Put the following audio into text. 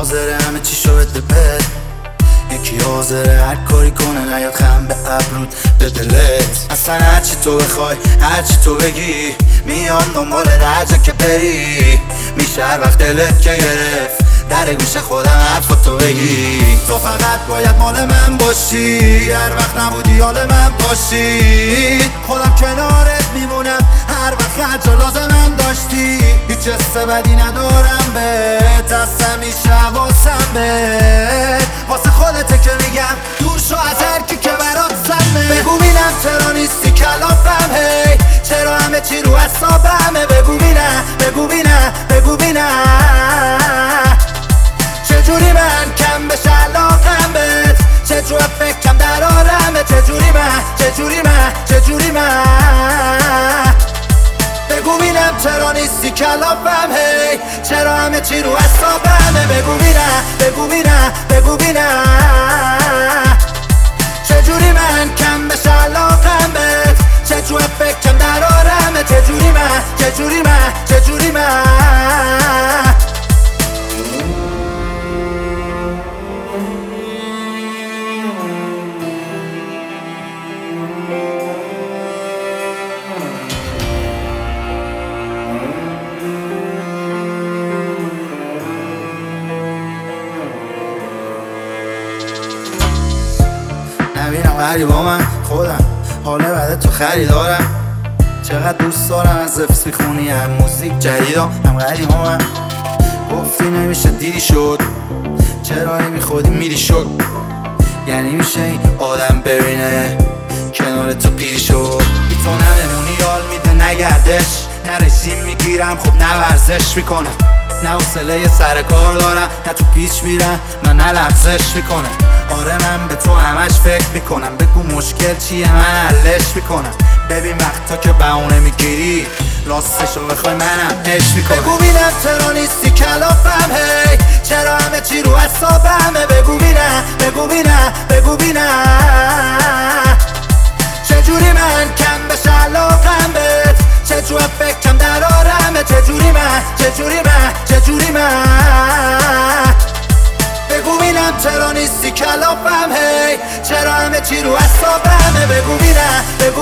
حاضره همه چی شو بده، یکی حاضره هر کاری کنه نیاد خم به ابرود به دلت. اصلا هرچی تو بخوای هرچی تو بگی میان دنبال درجه که بری، میشه هر وقت دلت که گرفت در گوش خودم حرفاتو بگی. تو فقط باید مال من باشی، هر وقت نبودی حال من باشی، خودم کنارت میمونم هر وقت هر جا لازمم داشتی. هیچ حس بدی ندارم بهت، از همیشه حواسم بهت، واسه خودته که میگم دور شو از هر کی که برات سمه. بگو بینم چرا نیستی کلافم، هی چرا همه چی رو حسابمه. بگو بینم بگو بینم بگو بینم چجوری من کم بشه علاقم بهت، چجور فکرم در آرمه. چجوری من بگو بینم چرا نیستی کلافم، هی چرا همه چی رو حسابمه. بگو بینم چجوری من کم بشه علاقم بهت، چجور فکرم در آرمه. چجوری من نبینم غریبا من خودم حاله بعد تو خریدارم، چقدر دوست دارم از حفظ میخونی هم موزیک جدیدم هم غریبا من. گفتی نمیشه دیدی شد، چرا نمیخودی میری شد، یعنی میشه این آدم ببینه کنار تو پیری شد. بی تو نمونی یال میده نگردش، نه رژیم میگیرم خب نه ورزش میکنم، نه حوصله سر کار دارم، نه تو پیچ میرم من نه لغزش میکنم. آره من به تو همش فکر میکنم، بگو مشکل چیه من حلش میکنم. ببین وقتا که بهونه میگیری راستشو بخوای منم عشق میکنم. بگو بینم چرا نیستی کلافم، هی چرا همه چی رو حسابمه. بگو بینم چجوری من کم بشه علاقم بهت، چجور فکرم در آرمه. چجوری من بگو بینم چرا نیستی کلافم، هی چرا همه چی رو حسابمه. بگو بینم